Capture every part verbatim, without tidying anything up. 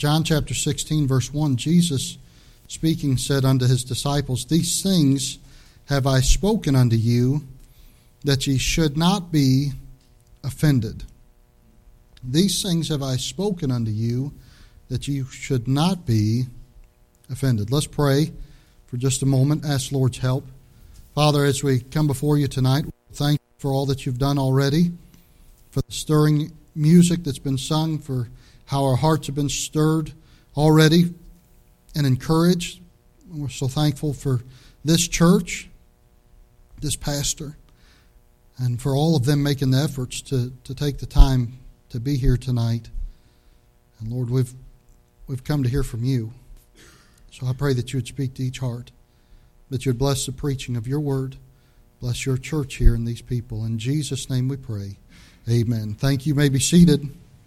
John chapter sixteen, verse one, Jesus speaking said unto his disciples, These things have I spoken unto you, that ye should not be offended. These things have I spoken unto you, that ye should not be offended. Let's pray for just a moment. Ask the Lord's help. Father, as we come before you tonight, thank you for all that you've done already, for the stirring music that's been sung, for how our hearts have been stirred already and encouraged. We're so thankful for this church, this pastor, and for all of them making the efforts to, to take the time to be here tonight. And Lord, we've we've come to hear from you. So I pray that you would speak to each heart, that you would bless the preaching of your word, bless your church here and these people. In Jesus' name we pray. Amen. Thank you. You may be seated.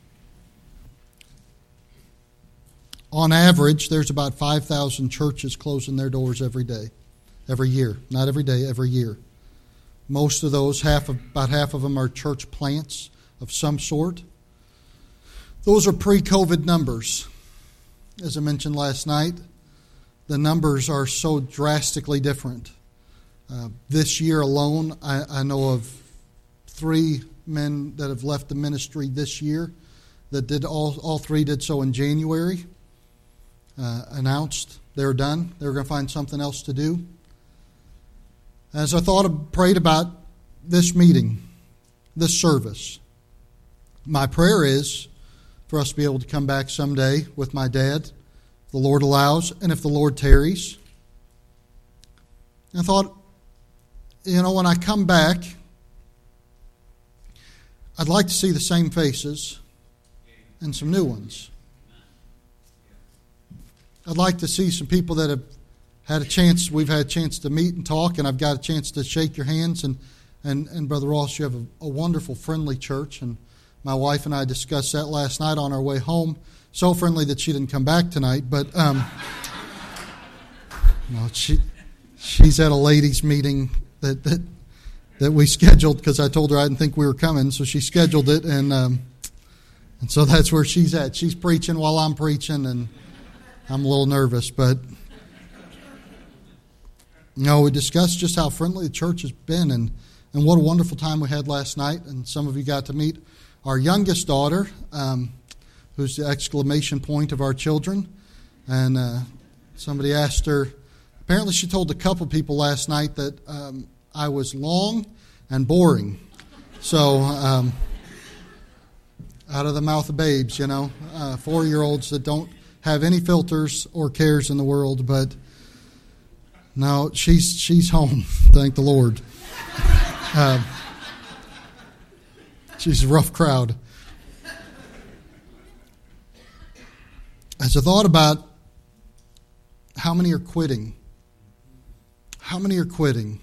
On average, there's about five thousand churches closing their doors every day, every year. Not every day, every year. Most of those, half of, about half of them are church plants of some sort. Those are pre-COVID numbers. As I mentioned last night, the numbers are so drastically different. Uh, this year alone, I, I know of three men that have left the ministry this year that did all, all three did so in January. Uh, announced they were done. They were going to find something else to do. As I thought of, prayed about this meeting, this service, my prayer is for us to be able to come back someday with my dad, if the Lord allows, and if the Lord tarries. I thought, you know, when I come back, I'd like to see the same faces and some new ones. I'd like to see some people that have had a chance, we've had a chance to meet and talk, and I've got a chance to shake your hands. And, and, and Brother Ross, you have a, a wonderful, friendly church, and my wife and I discussed that last night on our way home. So friendly that she didn't come back tonight, but um, no, she she's at a ladies' meeting that that, that we scheduled because I told her I didn't think we were coming, so she scheduled it, and um, and so that's where she's at. She's preaching while I'm preaching, and I'm a little nervous, but you know, we discussed just how friendly the church has been, and, and what a wonderful time we had last night. And some of you got to meet our youngest daughter, um, who's the exclamation point of our children. And uh, somebody asked her, apparently she told a couple people last night that um, I was long and boring. So, um, out of the mouth of babes, you know, uh, four-year-olds that don't have any filters or cares in the world, but no, she's she's home. Thank the Lord. Uh, she's a rough crowd. As I thought about how many are quitting, how many are quitting,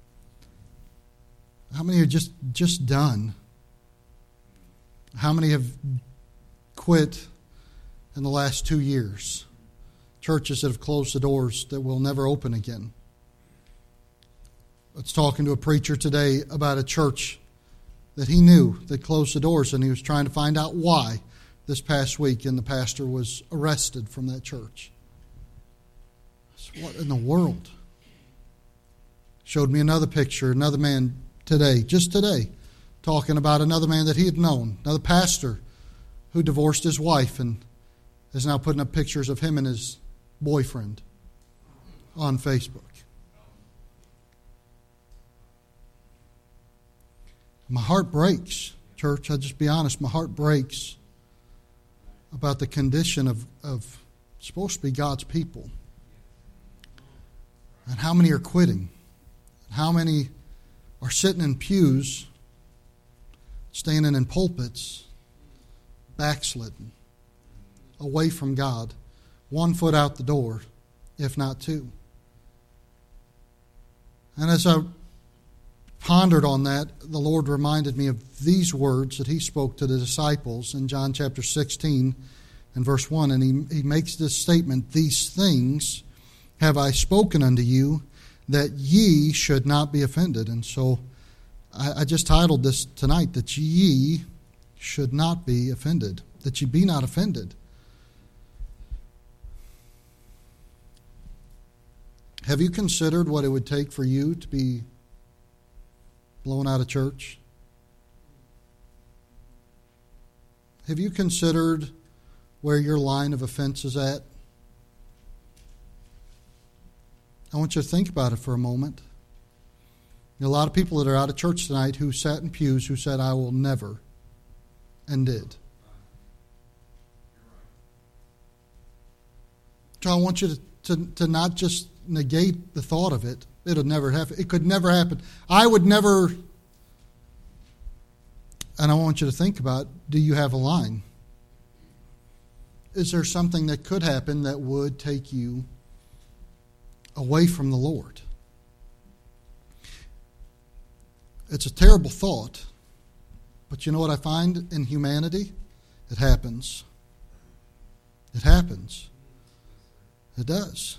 how many are just just done, how many have quit in the last two years, churches that have closed the doors that will never open again. I was talking to a preacher today about a church that he knew that closed the doors, and he was trying to find out why this past week, and the pastor was arrested from that church. So what in the world? Showed me another picture, another man today, just today, talking about another man that he had known, another pastor who divorced his wife and is now putting up pictures of him and his boyfriend on Facebook. My heart breaks, church. I'll just be honest. My heart breaks about the condition of, of supposed to be God's people. And how many are quitting. How many are sitting in pews, standing in pulpits, backslidden, away from God, one foot out the door, if not two. And as I pondered on that, the Lord reminded me of these words that he spoke to the disciples in John chapter sixteen and verse one. And he, he makes this statement, These things have I spoken unto you, that ye should not be offended. And so I, I just titled this tonight, that ye should not be offended, that ye be not offended. Have you considered what it would take for you to be blown out of church? Have you considered where your line of offense is at? I want you to think about it for a moment. There are a lot of people that are out of church tonight who sat in pews who said, I will never, and did. So I want you to, to, to not just negate the thought of it. It'll never happen. It could never happen. I would never, and I want you to think about, do you have a line? Is there something that could happen that would take you away from the Lord? It's a terrible thought, but you know what I find in humanity? It happens. It happens. It does.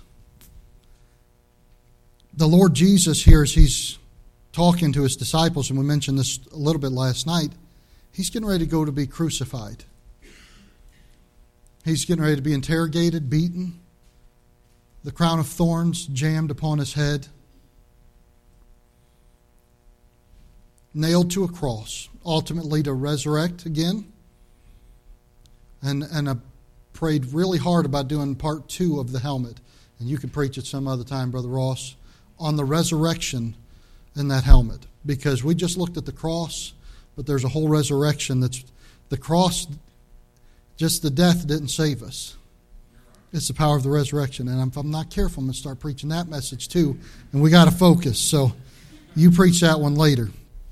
The Lord Jesus here, as he's talking to his disciples, and we mentioned this a little bit last night, he's getting ready to go to be crucified. He's getting ready to be interrogated, beaten, the crown of thorns jammed upon his head, nailed to a cross, ultimately to resurrect again. And and I prayed really hard about doing part two of the helmet. And you can preach it some other time, Brother Ross, on the resurrection in that helmet. Because we just looked at the cross, but there's a whole resurrection that's the cross, just the death didn't save us. It's the power of the resurrection. And if I'm not careful, I'm going to start preaching that message too. And we got to focus. So you preach that one later.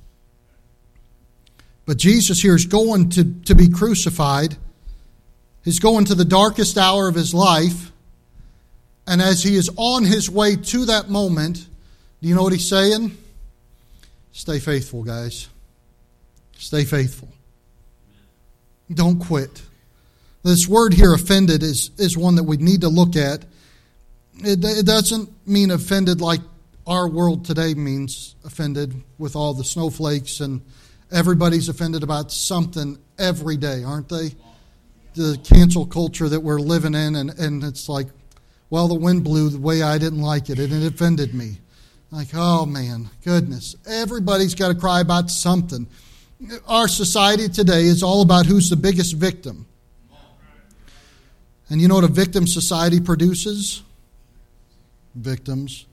But Jesus here is going to, to be crucified. He's going to the darkest hour of his life. And as he is on his way to that moment, do you know what he's saying? Stay faithful, guys. Stay faithful. Don't quit. This word here, offended, is, is one that we need to look at. It, it doesn't mean offended like our world today means offended, with all the snowflakes, and everybody's offended about something every day, aren't they? The cancel culture that we're living in, and, and it's like, well, the wind blew the way I didn't like it, and it offended me. Like, oh man, goodness. Everybody's got to cry about something. Our society today is all about who's the biggest victim. And you know what a victim society produces? Victims.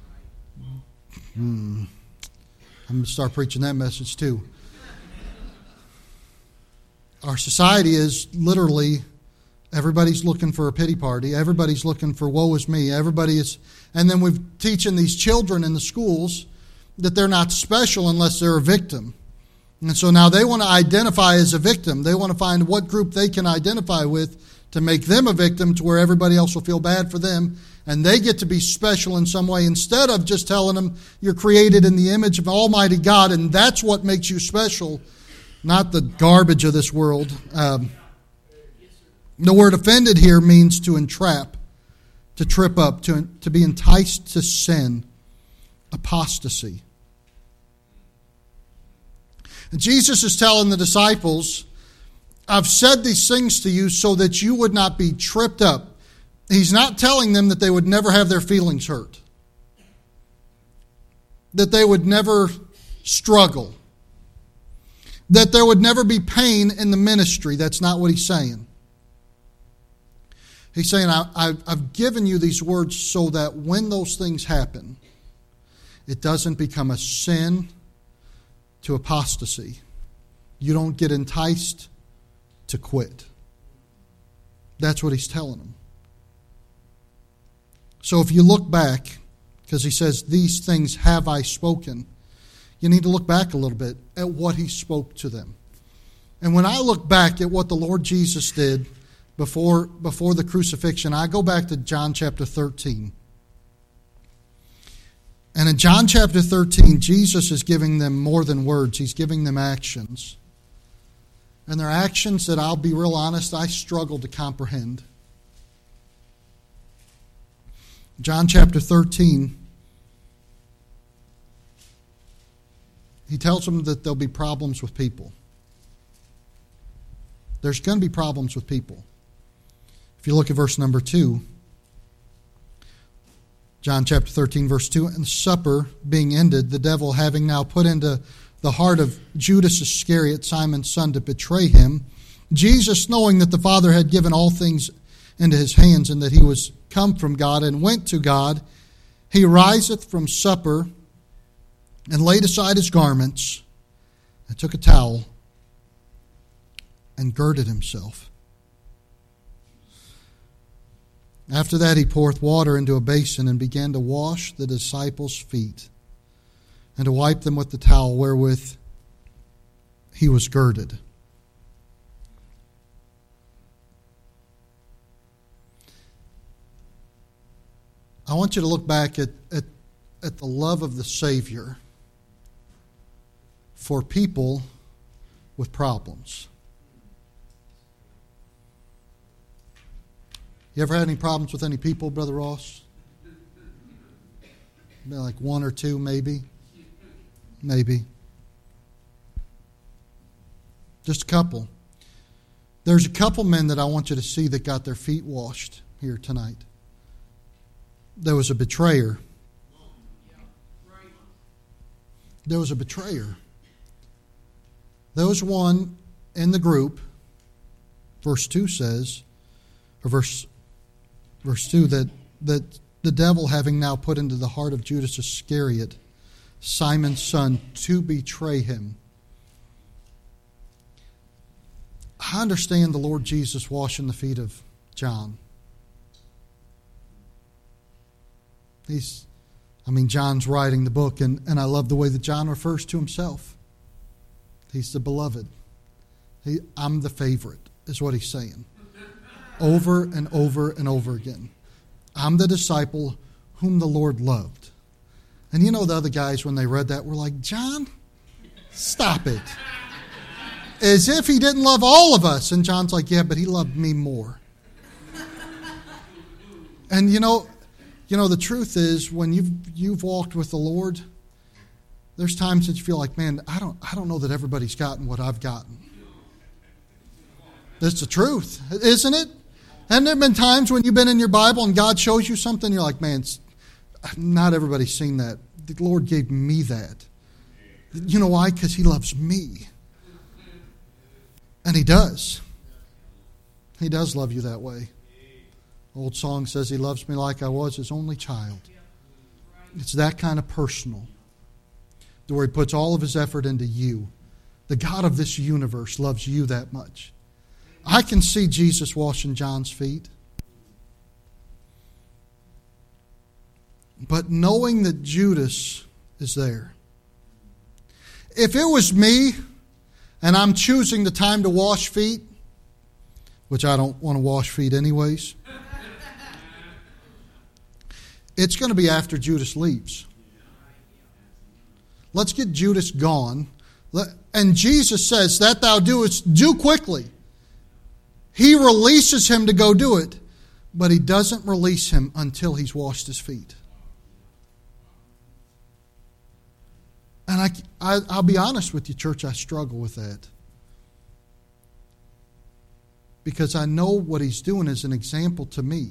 Hmm. I'm going to start preaching that message too. Our society is literally, everybody's looking for a pity party. Everybody's looking for woe is me. Everybody is, and then we're teaching these children in the schools that they're not special unless they're a victim. And so now they want to identify as a victim. They want to find what group they can identify with to make them a victim, to where everybody else will feel bad for them. And they get to be special in some way, instead of just telling them you're created in the image of Almighty God, and that's what makes you special, not the garbage of this world. Um, the word offended here means to entrap, to trip up, to, to be enticed to sin, apostasy. And Jesus is telling the disciples, I've said these things to you so that you would not be tripped up. He's not telling them that they would never have their feelings hurt, that they would never struggle, that there would never be pain in the ministry. That's not what he's saying. He's saying, I, I've, I've given you these words so that when those things happen, it doesn't become a sin to apostasy. You don't get enticed to quit. That's what he's telling them. So if you look back, because he says, these things have I spoken, you need to look back a little bit at what he spoke to them. And when I look back at what the Lord Jesus did before, before the crucifixion, I go back to John chapter thirteen. And in John chapter thirteen, Jesus is giving them more than words. He's giving them actions. And they're actions that, I'll be real honest, I struggle to comprehend. John chapter thirteen, he tells them that there'll be problems with people. There's going to be problems with people. If you look at verse number two, John chapter thirteen, verse two, and the supper being ended, the devil having now put into the heart of Judas Iscariot, Simon's son, to betray him, Jesus, knowing that the Father had given all things into his hands, and that he was come from God and went to God, he riseth from supper, and laid aside his garments, and took a towel, and girded himself. After that he poureth water into a basin, and began to wash the disciples' feet, and to wipe them with the towel wherewith he was girded. I want you to look back at, at, at the love of the Savior for people with problems. You ever had any problems with any people, Brother Ross? Maybe like one or two, maybe. Maybe. Just a couple. There's a couple men that I want you to see that got their feet washed here tonight. There was a betrayer. There was a betrayer. There was one in the group, verse two says, or verse verse two, that, that the devil having now put into the heart of Judas Iscariot, Simon's son, to betray him. I understand the Lord Jesus washing the feet of John. He's, I mean, John's writing the book, and, and I love the way that John refers to himself. He's the beloved. He, I'm the favorite, is what he's saying. Over and over and over again. I'm the disciple whom the Lord loved. And you know the other guys, when they read that, were like, John, stop it. As if he didn't love all of us. And John's like, yeah, but he loved me more. And you know, you know, the truth is, when you've you've walked with the Lord, there's times that you feel like, man, I don't I don't know that everybody's gotten what I've gotten. That's the truth, isn't it? Haven't there been times when you've been in your Bible and God shows you something, you're like, man, not everybody's seen that. The Lord gave me that. You know why? Because he loves me. And he does. He does love you that way. Old song says he loves me like I was his only child. It's that kind of personal. Where he puts all of his effort into you. The God of this universe loves you that much. I can see Jesus washing John's feet. But knowing that Judas is there. If it was me and I'm choosing the time to wash feet, which I don't want to wash feet anyways, it's going to be after Judas leaves. Let's get Judas gone. And Jesus says, that thou doest, do quickly. He releases him to go do it, but he doesn't release him until he's washed his feet. And I, I, I'll be honest with you, church, I struggle with that. Because I know what he's doing is an example to me.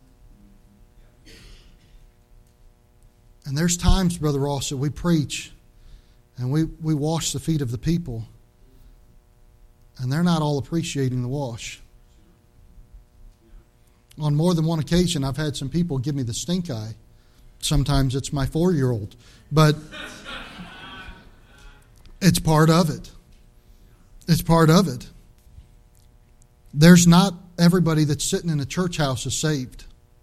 And there's times, Brother Ross, that we preach and we, we wash the feet of the people, and they're not all appreciating the wash. On more than one occasion, I've had some people give me the stink eye. Sometimes it's my four-year-old, but it's part of it. It's part of it. There's not everybody that's sitting in a church house is saved.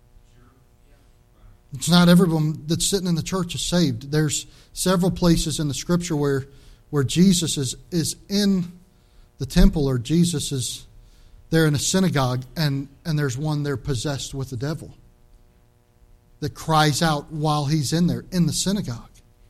It's not everyone that's sitting in the church is saved. There's several places in the Scripture where, where Jesus is, is in the temple, or Jesus is there in a synagogue, and, and there's one there possessed with the devil that cries out while he's in there, in the synagogue.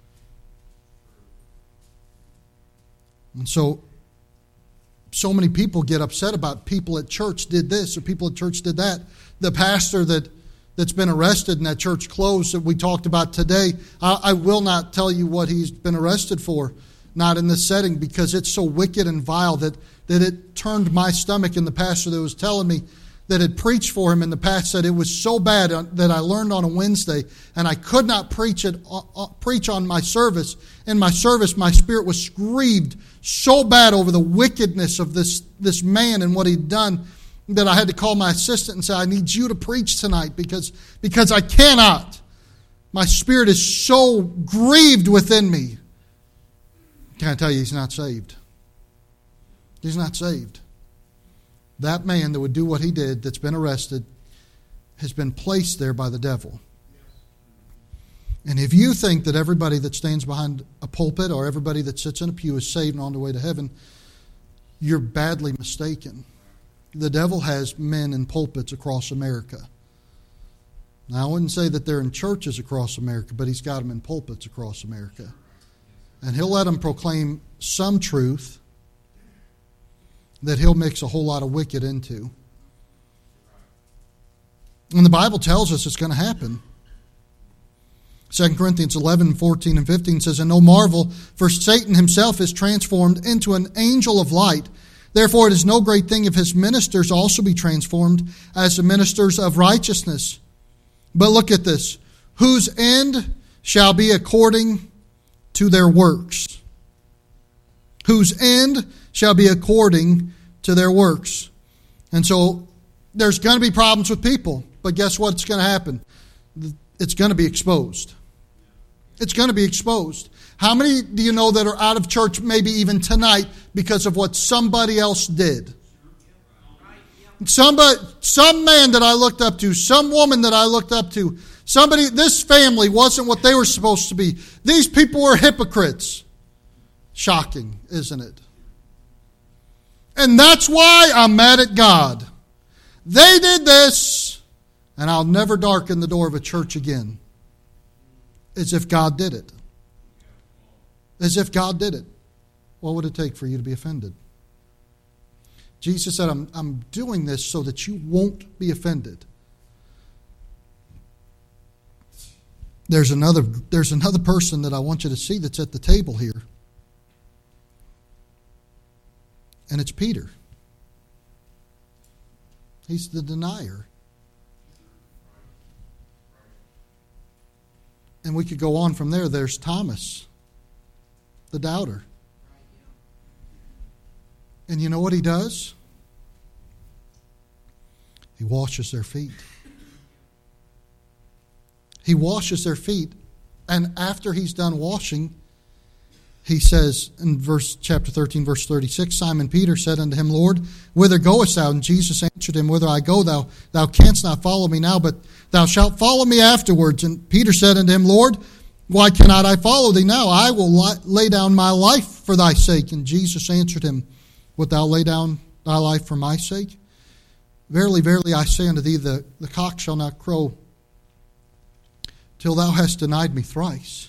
And so, so many people get upset about people at church did this or people at church did that. The pastor that that's been arrested in that church closed that we talked about today, I, I will not tell you what he's been arrested for, not in this setting, because it's so wicked and vile that, that it turned my stomach. And the pastor that was telling me that had preached for him in the past said it was so bad that I learned on a Wednesday and I could not preach it, uh, preach on my service. In my service, my spirit was grieved so bad over the wickedness of this, this man and what he'd done that I had to call my assistant and say, I need you to preach tonight because, because I cannot. My spirit is so grieved within me. Can I tell you, he's not saved? He's not saved. That man that would do what he did, that's been arrested, has been placed there by the devil. And if you think that everybody that stands behind a pulpit or everybody that sits in a pew is saved and on their way to heaven, you're badly mistaken. The devil has men in pulpits across America. Now, I wouldn't say that they're in churches across America, but he's got them in pulpits across America. And he'll let them proclaim some truth that he'll mix a whole lot of wicked into. And the Bible tells us it's going to happen. Second Corinthians eleven, fourteen, and fifteen says, And no marvel, for Satan himself is transformed into an angel of light. Therefore it is no great thing if his ministers also be transformed as the ministers of righteousness. But look at this. Whose end shall be according to their works. Whose end shall be according to their works. And so there's going to be problems with people. But guess what's going to happen? It's going to be exposed. It's going to be exposed. How many do you know that are out of church maybe even tonight because of what somebody else did? Somebody, some man that I looked up to, some woman that I looked up to, somebody, this family wasn't what they were supposed to be. These people were hypocrites. Shocking, isn't it? And that's why I'm mad at God. They did this, and I'll never darken the door of a church again. As if God did it. As if God did it. What would it take for you to be offended? Jesus said, I'm, I'm doing this so that you won't be offended. There's another, there's another person that I want you to see that's at the table here. And it's Peter. He's the denier. And we could go on from there. There's Thomas, the doubter. And you know what he does? He washes their feet. He washes their feet. And after he's done washing, he says in verse chapter thirteen, verse thirty-six, Simon Peter said unto him, Lord, whither goest thou? And Jesus answered him, Whither I go, thou, thou canst not follow me now, but thou shalt follow me afterwards. And Peter said unto him, Lord, why cannot I follow thee now? I will lay down my life for thy sake. And Jesus answered him, Wilt thou lay down thy life for my sake? Verily, verily, I say unto thee, the, the cock shall not crow till thou hast denied me thrice.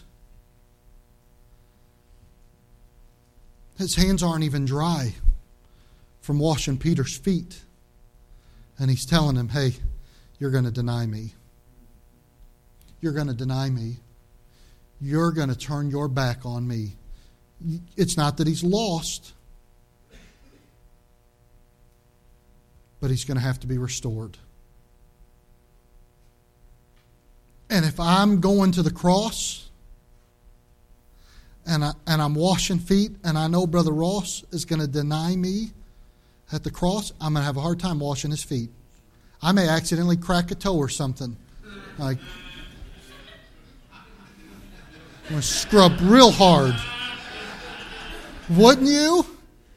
His hands aren't even dry from washing Peter's feet. And he's telling him, hey, you're going to deny me. You're going to deny me. You're going to turn your back on me. It's not that he's lost, but he's going to have to be restored. And if I'm going to the cross and, I, and I'm washing feet and I know Brother Ross is going to deny me at the cross, I'm going to have a hard time washing his feet. I may accidentally crack a toe or something. Like, I'm going to scrub real hard. Wouldn't you?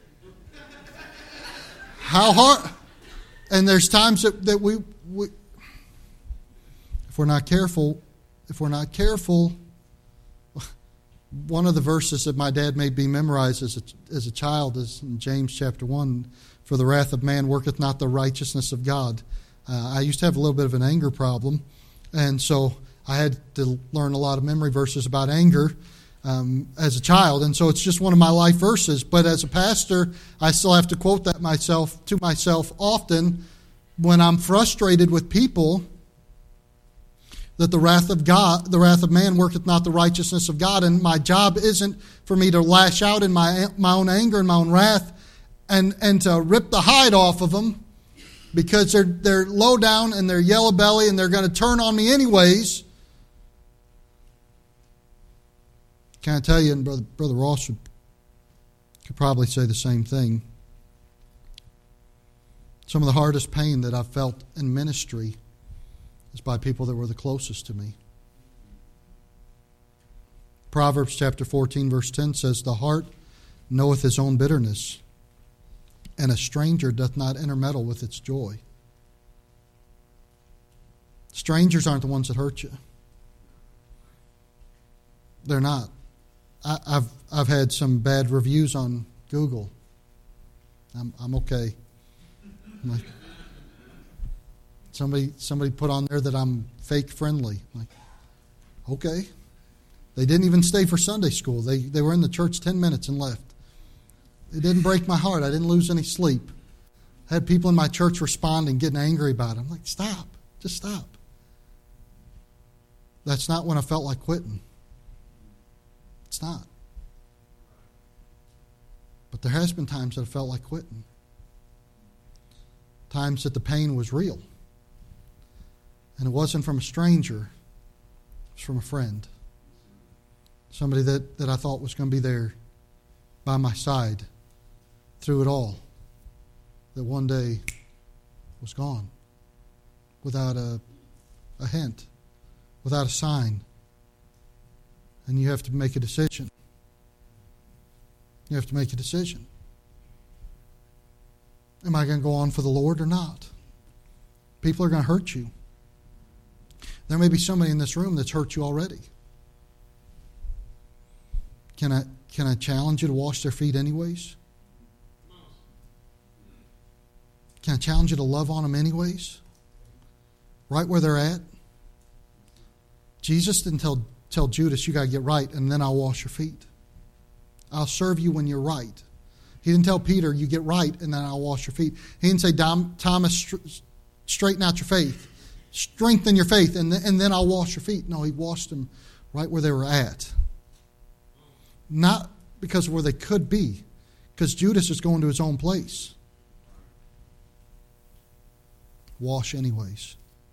How hard? And there's times that, that we, we, if we're not careful, if we're not careful, one of the verses that my dad made me memorize as a, as a child is in James chapter one, for the wrath of man worketh not the righteousness of God. Uh, I used to have a little bit of an anger problem, and so I had to learn a lot of memory verses about anger um, as a child, and so it's just one of my life verses. But as a pastor, I still have to quote that myself to myself often when I'm frustrated with people, that the wrath of God, the wrath of man worketh not the righteousness of God, and my job isn't for me to lash out in my my own anger and my own wrath and, and to rip the hide off of them. because they're they're low down and they're yellow belly and they're going to turn on me anyways. Can I tell you, and Brother, Brother Ross would, could probably say the same thing. Some of the hardest pain that I've felt in ministry is by people that were the closest to me. Proverbs chapter fourteen verse ten says, "The heart knoweth his own bitterness, and a stranger doth not intermeddle with its joy." Strangers aren't the ones that hurt you. They're not. I, I've I've had some bad reviews on Google. I'm I'm okay. I'm like, somebody somebody put on there that I'm fake friendly. I'm like, okay. They didn't even stay for Sunday school. They they were in the church ten minutes and left. It didn't break my heart. I didn't lose any sleep. I had people in my church responding, getting angry about it. I'm like, stop. Just stop. That's not when I felt like quitting. It's not. But there has been times that I felt like quitting. Times that the pain was real. And it wasn't from a stranger. It was from a friend. Somebody that, that I thought was going to be there by my side through it all. That one day was gone. Without a, a hint. Without a sign. And you have to make a decision. You have to make a decision. Am I going to go on for the Lord or not? People are going to hurt you. There may be somebody in this room that's hurt you already. Can I can I challenge you to wash their feet anyways? Can I challenge you to love on them anyways? Right where they're at? Jesus didn't tell, tell Judas, you got to get right and then I'll wash your feet. I'll serve you when you're right. He didn't tell Peter, you get right and then I'll wash your feet. He didn't say, Thomas, straighten out your faith. Strengthen your faith and, th- and then I'll wash your feet. No, he washed them right where they were at. Not because of where they could be, because Judas is going to his own place. Wash anyways.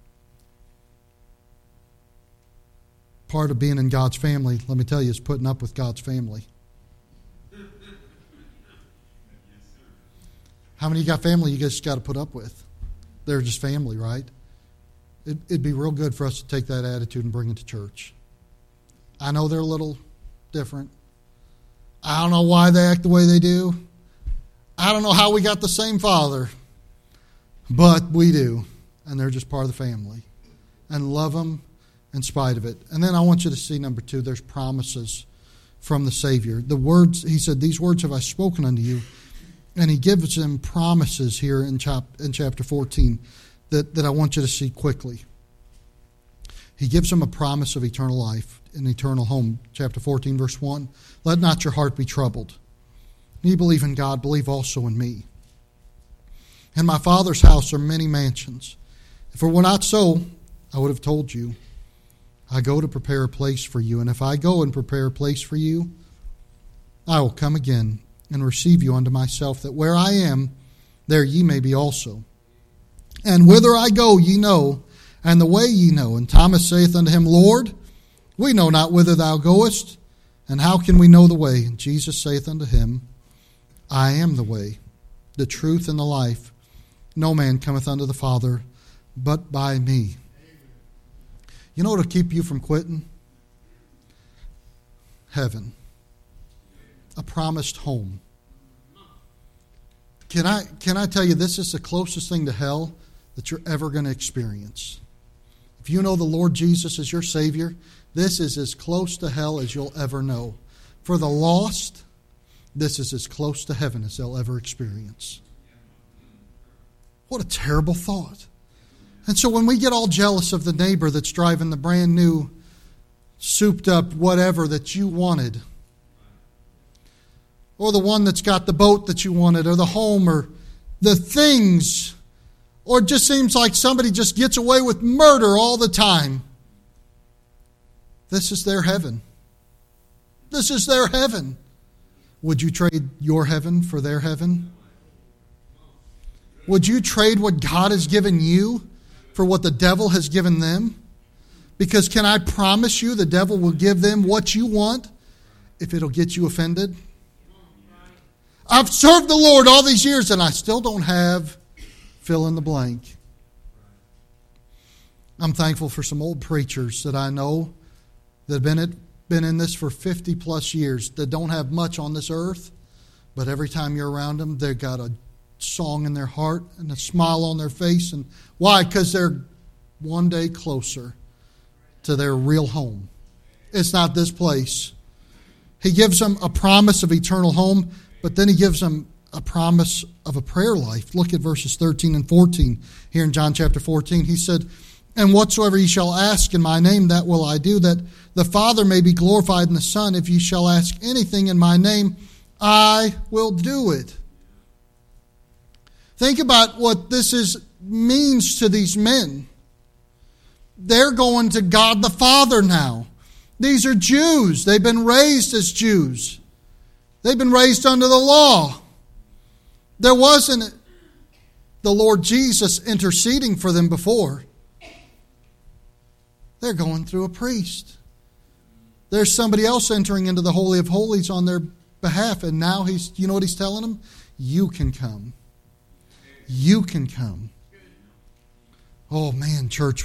Part of being in God's family, let me tell you, is putting up with God's family. How many of you got family you just got to put up with? They're just family, right? It, it'd be real good for us to take that attitude and bring it to church. I know they're a little different. I don't know why they act the way they do. I don't know how we got the same father. But we do. And they're just part of the family. And love them in spite of it. And then I want you to see, number two, there's promises from the Savior. The words, he said, these words have I spoken unto you. And he gives them promises here in, chap, in chapter fourteen that, that I want you to see quickly. He gives them a promise of eternal life, an eternal home. Chapter fourteen, verse one. Let not your heart be troubled. Ye believe in God, believe also in me. In my Father's house are many mansions. If it were not so, I would have told you. I go to prepare a place for you. And if I go and prepare a place for you, I will come again and receive you unto myself, that where I am, there ye may be also. And whither I go ye know, and the way ye know. And Thomas saith unto him, Lord, we know not whither thou goest, and how can we know the way? And Jesus saith unto him, I am the way, the truth, and the life. No man cometh unto the Father but by me. You know what will keep you from quitting? Heaven. A promised home. Can I, can I tell you, this is the closest thing to hell that you're ever going to experience. If you know the Lord Jesus as your Savior, this is as close to hell as you'll ever know. For the lost, this is as close to heaven as they'll ever experience. What a terrible thought. And so when we get all jealous of the neighbor that's driving the brand new, souped up whatever that you wanted, or the one that's got the boat that you wanted, or the home, or the things, or it just seems like somebody just gets away with murder all the time. This is their heaven. This is their heaven. Would you trade your heaven for their heaven? Would you trade what God has given you for what the devil has given them? Because can I promise you the devil will give them what you want if it'll get you offended? I've served the Lord all these years and I still don't have fill in the blank. I'm thankful for some old preachers that I know that have been, at, been in this for fifty plus years that don't have much on this earth, but every time you're around them, they've got a song in their heart and a smile on their face. And why? Because they're one day closer to their real home. It's not this place. He gives them a promise of eternal home, but then he gives them a promise of a prayer life. Look at verses thirteen and fourteen here in John chapter fourteen. He said, "And whatsoever ye shall ask in my name, that will I do, that the Father may be glorified in the Son. If ye shall ask anything in my name, I will do it." Think about what this is means to these men. They're going to God the Father now. These are Jews. They've been raised as Jews. They've been raised under the law. There wasn't the Lord Jesus interceding for them before. They're going through a priest. There's somebody else entering into the Holy of Holies on their behalf, and now he's, you know what he's telling them? You can come. You can come. Oh man, church.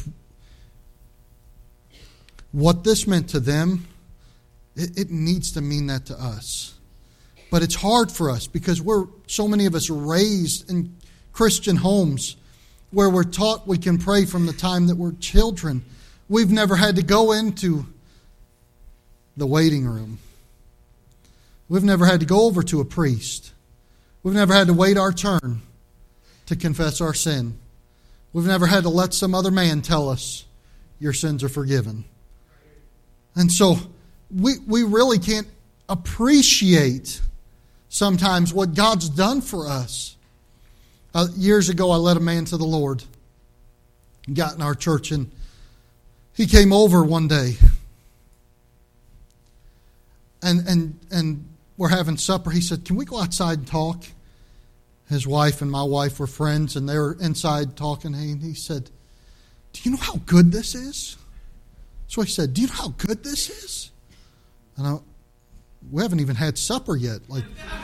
What this meant to them, it, it needs to mean that to us. But it's hard for us because we're, so many of us are raised in Christian homes where we're taught we can pray from the time that we're children. We've never had to go into the waiting room. We've never had to go over to a priest. We've never had to wait our turn to confess our sin. We've never had to let some other man tell us your sins are forgiven. And so we we really can't appreciate sometimes what God's done for us. Uh, years ago, I led a man to the Lord. He got in our church and he came over one day. And and and we're having supper. He said, "Can we go outside and talk?" His wife and my wife were friends, and they were inside talking. And he said, "Do you know how good this is?" So he said, "Do you know how good this is?" And I, we haven't even had supper yet. Like,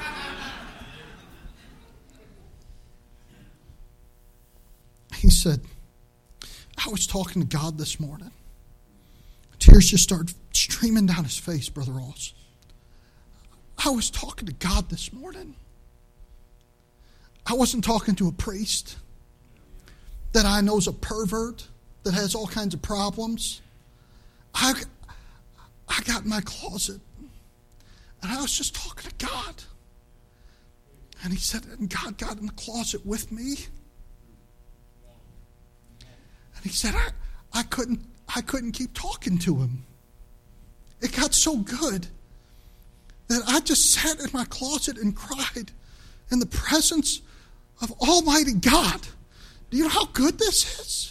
he said, "I was talking to God this morning." Tears just started streaming down his face, Brother Ross. "I was talking to God this morning. I wasn't talking to a priest that I know is a pervert, that has all kinds of problems. I, I got in my closet, and I was just talking to God." And he said, and God got in the closet with me. And he said, I, I couldn't I couldn't keep talking to him. It got so good that I just sat in my closet and cried in the presence of Almighty God. Do you know how good this is?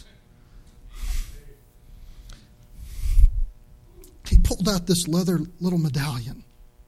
He pulled out this leather little medallion.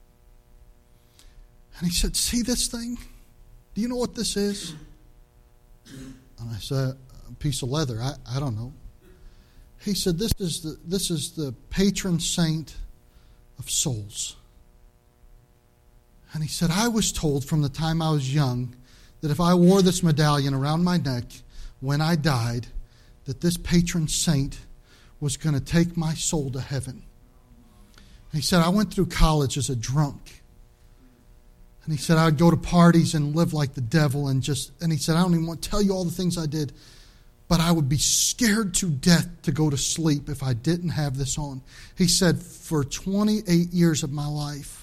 And he said, "See this thing? Do you know what this is?" And I said, "A piece of leather. I, I don't know." He said, this is the this is the patron saint of souls. And he said, "I was told from the time I was young that if I wore this medallion around my neck when I died, that this patron saint was going to take my soul to heaven." And he said, "I went through college as a drunk." And he said, "I would go to parties and live like the devil and just," and he said, "I don't even want to tell you all the things I did, but I would be scared to death to go to sleep if I didn't have this on." He said, "For twenty-eight years of my life,"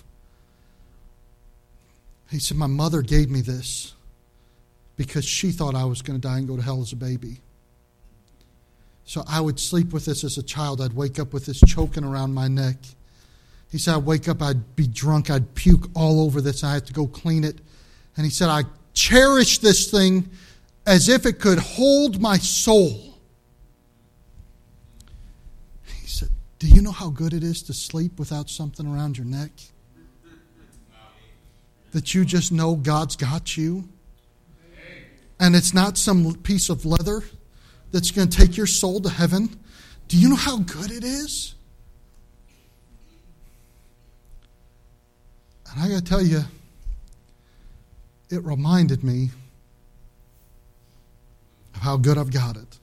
he said, "my mother gave me this because she thought I was going to die and go to hell as a baby. So I would sleep with this as a child. I'd wake up with this choking around my neck." He said, "I'd wake up, I'd be drunk, I'd puke all over this, I had to go clean it." And he said, "I cherish this thing as if it could hold my soul." He said, "Do you know how good it is to sleep without something around your neck? That you just know God's got you? And it's not some piece of leather that's going to take your soul to heaven. Do you know how good it is? And I got to tell you, it reminded me of how good I've got it.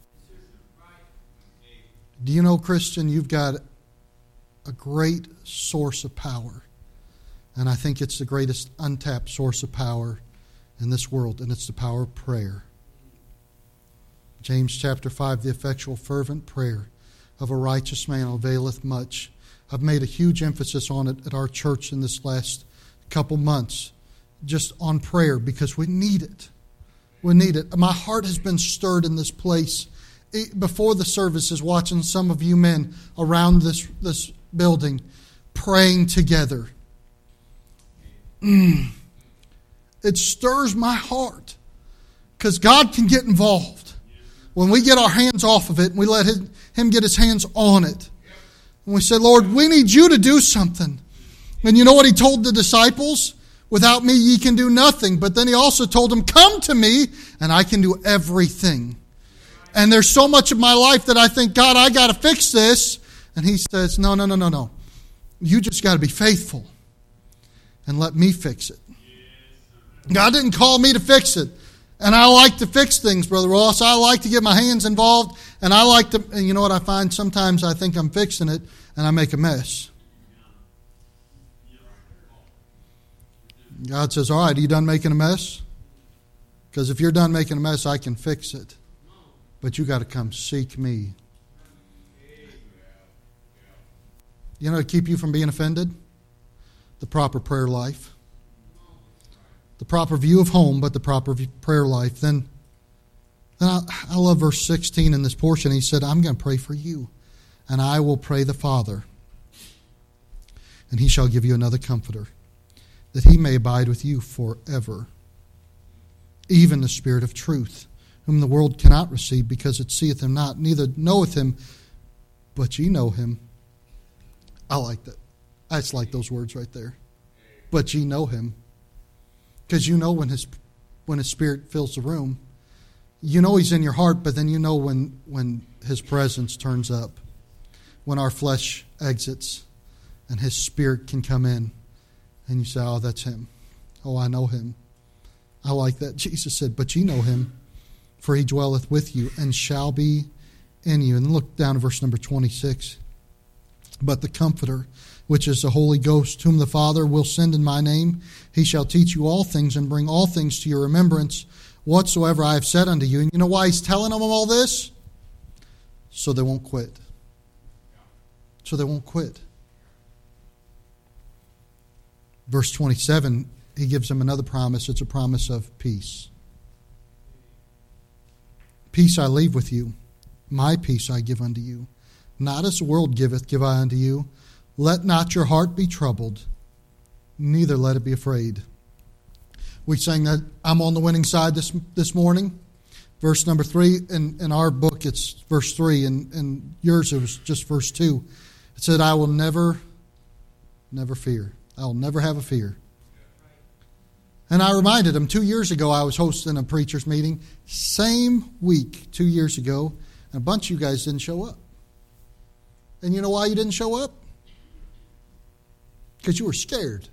Do you know, Christian, you've got a great source of power. And I think it's the greatest untapped source of power in this world, and it's the power of prayer. James chapter five, the effectual fervent prayer of a righteous man availeth much. I've made a huge emphasis on it at our church in this last couple months, just on prayer, because we need it. We need it. My heart has been stirred in this place. Before the services, watching some of you men around this, this building praying together. Mm. It stirs my heart because God can get involved. When we get our hands off of it and we let him, him get his hands on it. And we say, Lord, we need you to do something. And you know what he told the disciples? Without me ye can do nothing. But then he also told them, come to me and I can do everything. And there's so much of my life that I think, God, I got to fix this. And he says, no, no, no, no, no. You just got to be faithful and let me fix it. God didn't call me to fix it. And I like to fix things, Brother Ross. I like to get my hands involved. And I like to, and you know what I find? Sometimes I think I'm fixing it and I make a mess. God says, all right, are you done making a mess? Because if you're done making a mess, I can fix it. But you got to come seek me. You know, to keep you from being offended? The proper prayer life. The proper view of home, but the proper prayer life. Then, then I, I love verse sixteen in this portion. He said, I'm going to pray for you, and I will pray the Father, and he shall give you another comforter, that he may abide with you forever, even the Spirit of truth, whom the world cannot receive, because it seeth him not, neither knoweth him, but ye know him. I like that. I just like those words right there. But ye know him. Because you know when his when his Spirit fills the room. You know he's in your heart, but then you know when, when his presence turns up. When our flesh exits and his Spirit can come in. And you say, oh, that's him. Oh, I know him. I like that. Jesus said, but ye know him. For he dwelleth with you and shall be in you. And look down at verse number twenty-six. But the Comforter, which is the Holy Ghost, whom the Father will send in my name, he shall teach you all things and bring all things to your remembrance, whatsoever I have said unto you. And you know why he's telling them all this? So they won't quit. So they won't quit. Verse twenty-seven, he gives them another promise. It's a promise of peace. Peace I leave with you. My peace I give unto you. Not as the world giveth, give I unto you. Let not your heart be troubled, neither let it be afraid. We sang that I'm on the winning side this this morning. Verse number three. In, in our book, it's verse three. And in, in yours, it was just verse two. It said, I will never, never fear. I will never have a fear. And I reminded him, two years ago, I was hosting a preacher's meeting. Same week, two years ago. And a bunch of you guys didn't show up. And you know why you didn't show up? Because you were scared.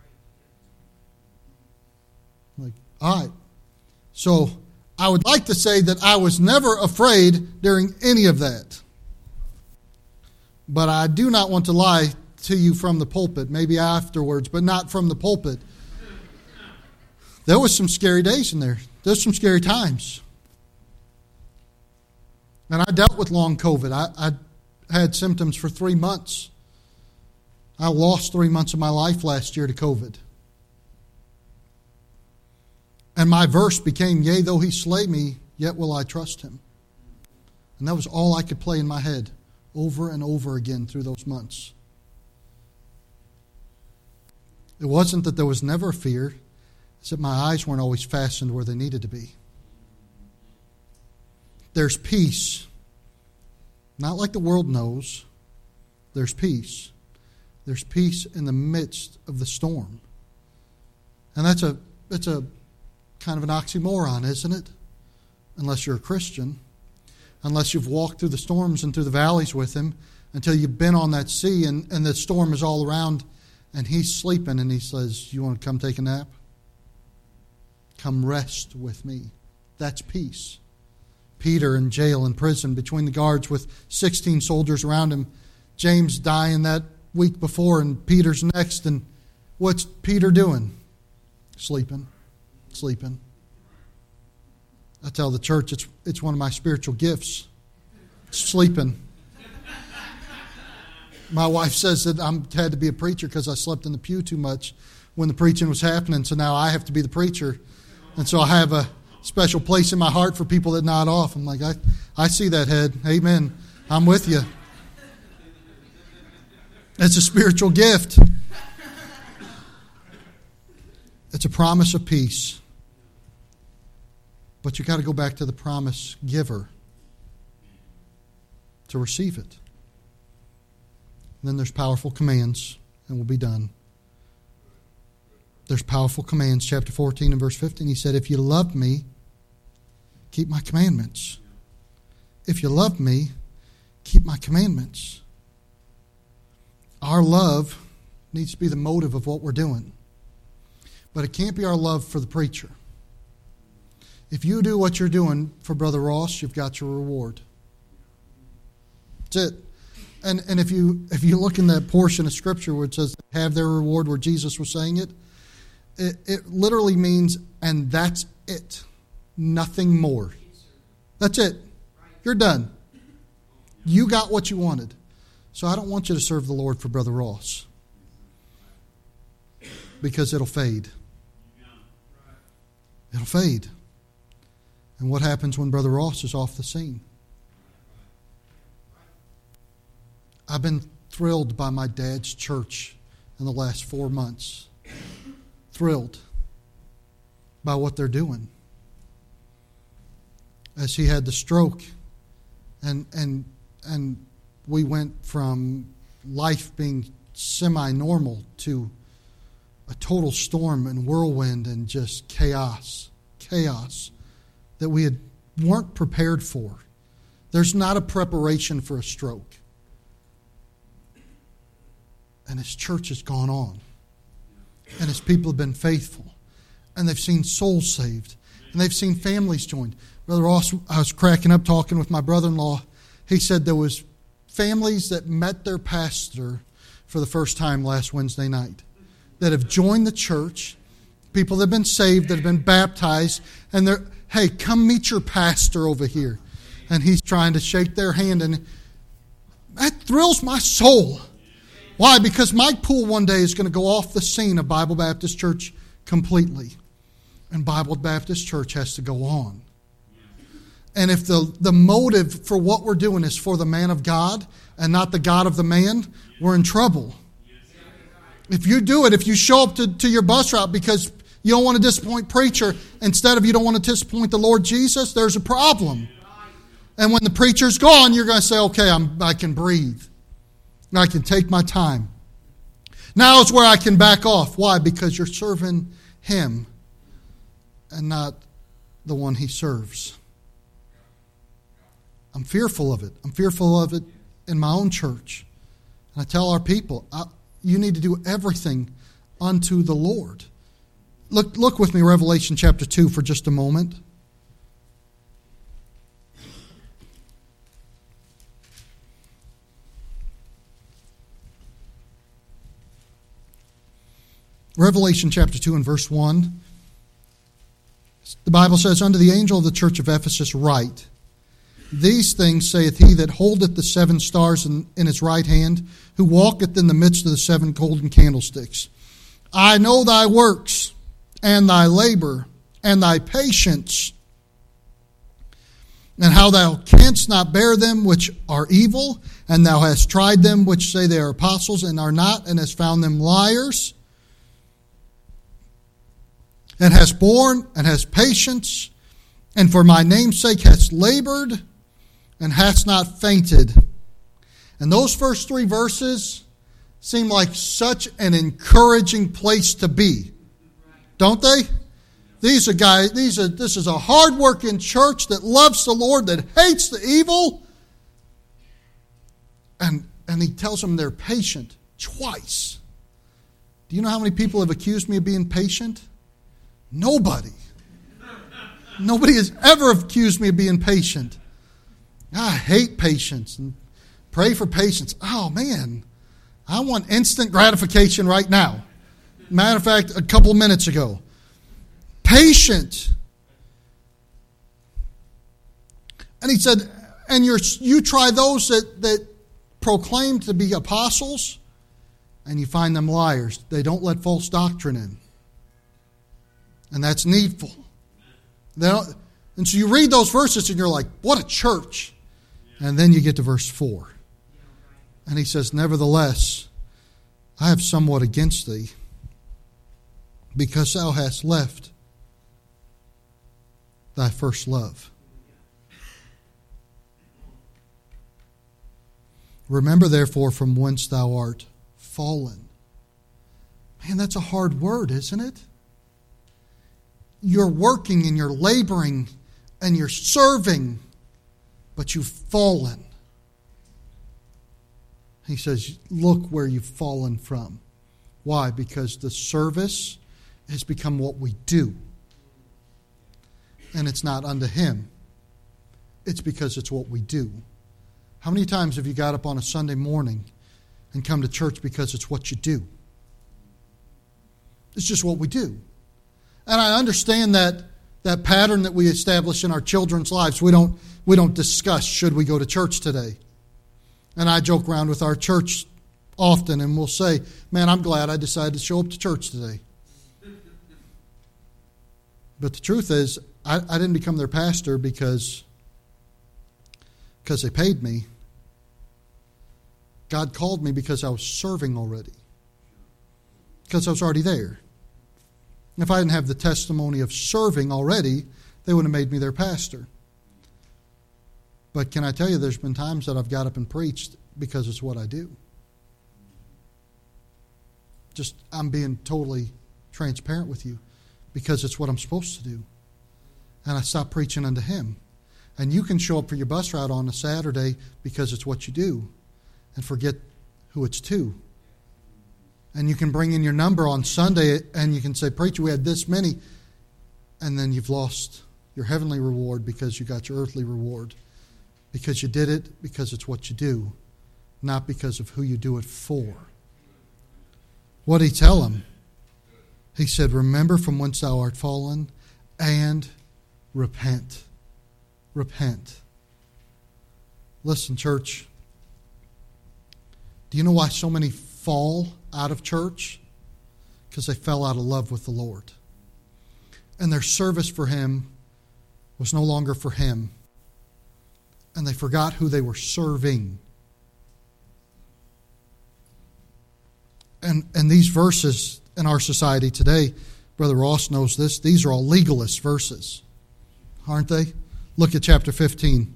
Like, all right. So I would like to say that I was never afraid during any of that. But I do not want to lie to you from the pulpit. Maybe afterwards, but not from the pulpit. There was some scary days in there. There's some scary times. And I dealt with long COVID. I, I had symptoms for three months. I lost three months of my life last year to COVID. And my verse became, yea, though he slay me, yet will I trust him. And that was all I could play in my head over and over again through those months. It wasn't that there was never fear. It's that my eyes weren't always fastened where they needed to be. There's peace. Not like the world knows. There's peace. There's peace in the midst of the storm. And that's a that's a kind of an oxymoron, isn't it? Unless you're a Christian. Unless you've walked through the storms and through the valleys with Him until you've been on that sea and, and the storm is all around and He's sleeping and He says, you want to come take a nap? Come rest with me. That's peace. Peter in jail, in prison, between the guards with sixteen soldiers around him. James dying that week before and Peter's next. And what's Peter doing? Sleeping. Sleeping. I tell the church it's it's one of my spiritual gifts. Sleeping. My wife says that I had to be a preacher because I slept in the pew too much when the preaching was happening. So now I have to be the preacher. And so I have a special place in my heart for people that nod off. I'm like, I, I see that head. Amen. I'm with you. It's a spiritual gift. It's a promise of peace. But you've got to go back to the promise giver to receive it. And then there's powerful commands, and we'll be done. There's powerful commands. Chapter fourteen and verse fifteen, He said, if you love me, keep my commandments. If you love me, keep my commandments. Our love needs to be the motive of what we're doing. But it can't be our love for the preacher. If you do what you're doing for Brother Ross, you've got your reward. That's it. And and if you if you look in that portion of Scripture where it says have their reward, where Jesus was saying it, it, it literally means, and that's it. Nothing more. That's it. You're done. You got what you wanted. So I don't want you to serve the Lord for Brother Ross. Because it'll fade. It'll fade. And what happens when Brother Ross is off the scene? I've been thrilled by my dad's church in the last four months. Thrilled by what they're doing. As he had the stroke, and and and we went from life being semi-normal to a total storm and whirlwind and just chaos. Chaos. That we had, weren't prepared for. There's not a preparation for a stroke. And his church has gone on. And his people have been faithful. And they've seen souls saved. And they've seen families joined. Brother Ross, I was cracking up talking with my brother-in-law. He said there was families that met their pastor for the first time last Wednesday night. That have joined the church. People that have been saved, that have been baptized. And they're, hey, come meet your pastor over here. And he's trying to shake their hand. And that thrills my soul. Why? Because Mike Poole one day is going to go off the scene of Bible Baptist Church completely. And Bible Baptist Church has to go on. And if the, the motive for what we're doing is for the man of God and not the God of the man, we're in trouble. If you do it, if you show up to, to your bus route because you don't want to disappoint preacher instead of you don't want to disappoint the Lord Jesus, there's a problem. And when the preacher's gone, you're going to say, okay, I'm, I can breathe. I can take my time. Now is where I can back off. Why? Because you're serving Him and not the one He serves. I'm fearful of it. I'm fearful of it in my own church. And I tell our people, I, you need to do everything unto the Lord. Look, look with me, Revelation chapter two for just a moment. Revelation chapter two and verse one. The Bible says, unto the angel of the church of Ephesus write, these things saith he that holdeth the seven stars in, in his right hand, who walketh in the midst of the seven golden candlesticks. I know thy works, and thy labor, and thy patience, and how thou canst not bear them which are evil, and thou hast tried them which say they are apostles, and are not, and hast found them liars, and hast borne, and hast patience, and for my name's sake hast labored, and hast not fainted. And those first three verses seem like such an encouraging place to be. Don't they? These are guys, these are, this is a hard-working church that loves the Lord, that hates the evil. And, and he tells them they're patient twice. Do you know how many people have accused me of being patient? Nobody. Nobody has ever accused me of being patient. I hate patience and pray for patience. Oh, man. I want instant gratification right now. Matter of fact, a couple minutes ago. Patient. And he said, and you're, you try those that, that proclaim to be apostles, and you find them liars. They don't let false doctrine in. And that's needful. They don't, and so you read those verses and you're like, what a church. And then you get to verse four. And he says, nevertheless, I have somewhat against thee, because thou hast left thy first love. Remember therefore from whence thou art fallen. Man, that's a hard word, isn't it? You're working and you're laboring and you're serving, but you've fallen. He says, look where you've fallen from. Why? Because the service has become what we do. And it's not unto Him. It's because it's what we do. How many times have you got up on a Sunday morning and come to church because it's what you do? It's just what we do. And I understand that that pattern that we establish in our children's lives. We don't we don't discuss, should we go to church today? And I joke around with our church often, and we'll say, man, I'm glad I decided to show up to church today. But the truth is, I, I didn't become their pastor because, because they paid me. God called me because I was serving already. Because I was already there. If I didn't have the testimony of serving already, they wouldn't have made me their pastor. But can I tell you, there's been times that I've got up and preached because it's what I do. Just, I'm being totally transparent with you, because it's what I'm supposed to do. And I stopped preaching unto Him. And you can show up for your bus route on a Saturday because it's what you do, and forget who it's to. And you can bring in your number on Sunday and you can say, preacher, we had this many. And then you've lost your heavenly reward because you got your earthly reward. Because you did it because it's what you do, not because of who you do it for. What did he tell him? He said, remember from whence thou art fallen, and repent. Repent. Listen, church. Do you know why so many fall out of church? Because they fell out of love with the Lord. And their service for Him was no longer for Him. And they forgot who they were serving. And, and these verses in our society today, Brother Ross knows this, these are all legalist verses, aren't they? Look at chapter fifteen.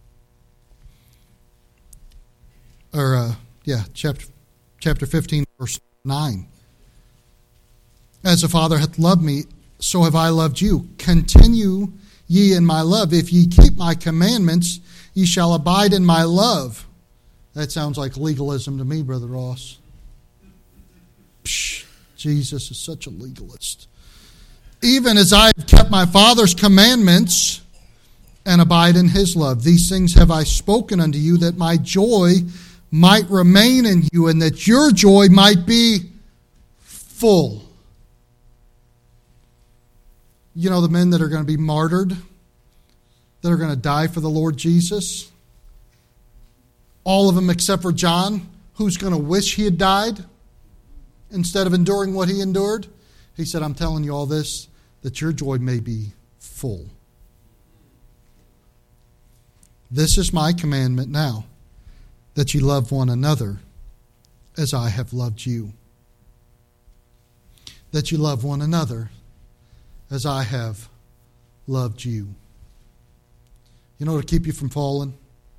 Or, uh, yeah, chapter, chapter fifteen, verse nine. As the Father hath loved me, so have I loved you. Continue ye in my love. If ye keep my commandments, ye shall abide in my love. That sounds like legalism to me, Brother Ross. Psh, Jesus is such a legalist. Even as I have kept my Father's commandments and abide in His love. These things have I spoken unto you, that my joy might remain in you, and that your joy might be full. You know the men that are going to be martyred, that are going to die for the Lord Jesus? All of them except for John, who's going to wish he had died instead of enduring what he endured. He said, I'm telling you all this, that your joy may be full. This is my commandment now, that ye love one another as I have loved you. That you love one another as I have loved you. You know, to keep you from falling?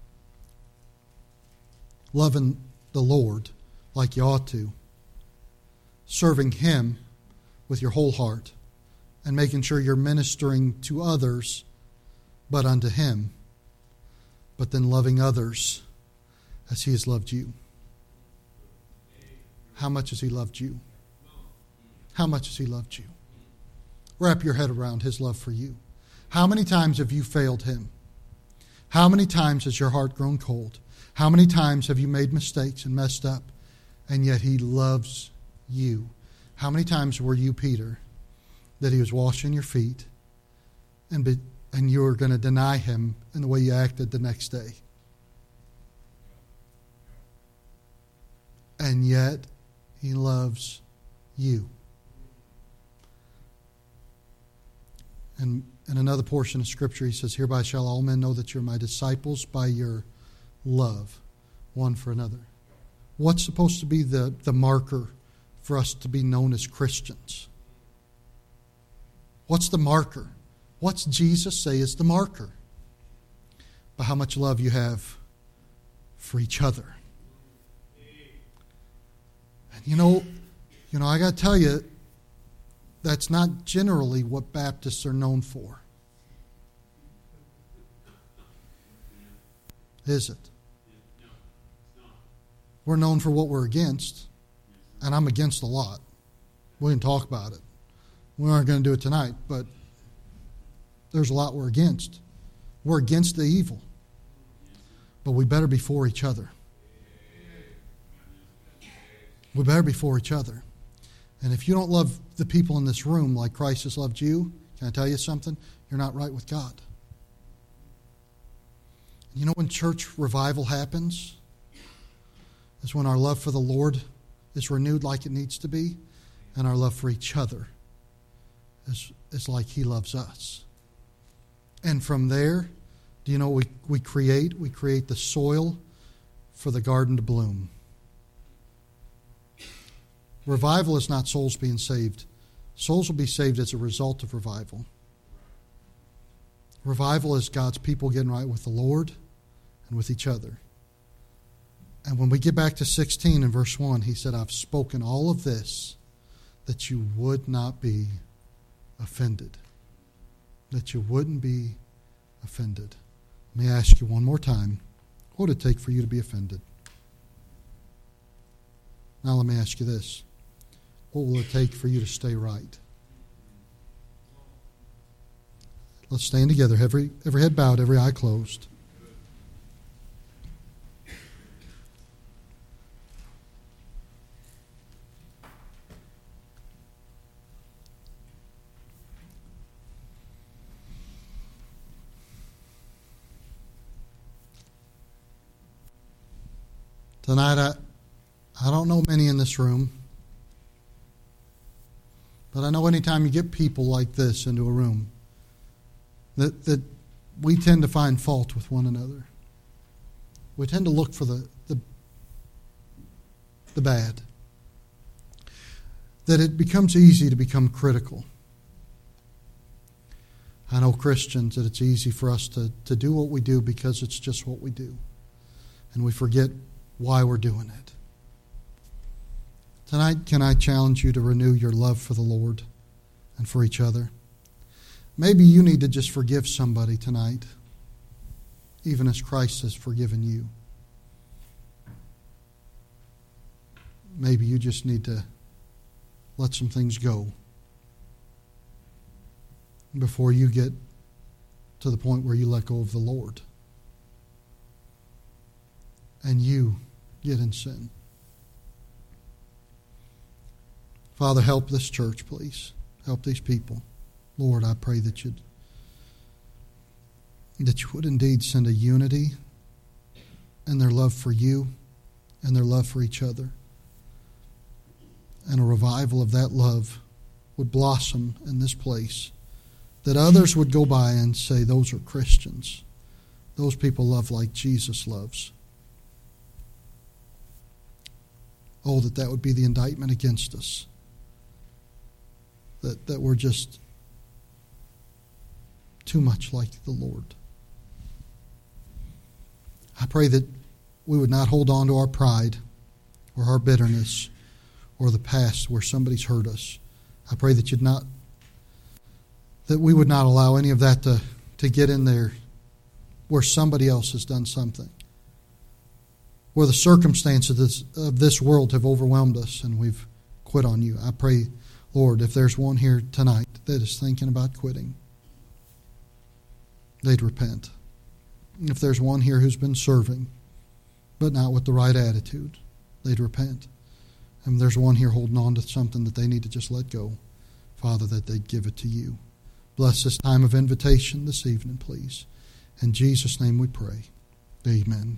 Loving the Lord like you ought to. Serving Him with your whole heart and making sure you're ministering to others, but unto Him, but then loving others as He has loved you. How much has He loved you? How much has He loved you? Wrap your head around His love for you. How many times have you failed Him? How many times has your heart grown cold? How many times have you made mistakes and messed up, and yet He loves you? How many times were you Peter, that He was washing your feet, and be, and you were going to deny Him in the way you acted the next day? And yet He loves you. And in another portion of Scripture, He says, "Hereby shall all men know that you're my disciples, by your love one for another." What's supposed to be the, the marker for us to be known as Christians? What's the marker? What's Jesus say is the marker? By how much love you have for each other. And you know, you know, I got to tell you, that's not generally what Baptists are known for. Is it? We're known for what we're against, and I'm against a lot. We can talk about it. We aren't going to do it tonight, but there's a lot we're against. We're against the evil, but we better be for each other. We better be for each other. And if you don't love the people in this room like Christ has loved you, can I tell you something? You're not right with God. You know when church revival happens? Is when our love for the Lord is renewed like it needs to be, and our love for each other is, is like He loves us. And from there, do you know what we, we create? We create the soil for the garden to bloom. Revival is not souls being saved. Souls will be saved as a result of revival. Revival is God's people getting right with the Lord and with each other. And when we get back to sixteen in verse one, He said, "I've spoken all of this that you would not be offended." That you wouldn't be offended. Let me ask you one more time, what would it take for you to be offended? Now let me ask you this. What will it take for you to stay right? Let's stand together, every, every head bowed, every eye closed. Tonight, I, I don't know many in this room, but I know anytime you get people like this into a room, that, that we tend to find fault with one another. We tend to look for the, the, the bad. That it becomes easy to become critical. I know Christians that it's easy for us to, to do what we do because it's just what we do. And we forget why we're doing it. Tonight, can I challenge you to renew your love for the Lord and for each other? Maybe you need to just forgive somebody tonight, even as Christ has forgiven you. Maybe you just need to let some things go before you get to the point where you let go of the Lord and you get in sin. Father, help this church, please. Help these people. Lord, I pray that you'd that you would indeed send a unity in their love for you and their love for each other. And a revival of that love would blossom in this place, that others would go by and say, those are Christians. Those people love like Jesus loves. Oh, that that would be the indictment against us. That, that we're just too much like the Lord. I pray that we would not hold on to our pride or our bitterness or the past where somebody's hurt us. I pray that you'd not that we would not allow any of that to, to get in there where somebody else has done something, where the circumstances of this, of this world have overwhelmed us and we've quit on you. I pray, Lord, if there's one here tonight that is thinking about quitting, they'd repent. If there's one here who's been serving, but not with the right attitude, they'd repent. And there's one here holding on to something that they need to just let go, Father, that they'd give it to you. Bless this time of invitation this evening, please. In Jesus' name we pray. Amen.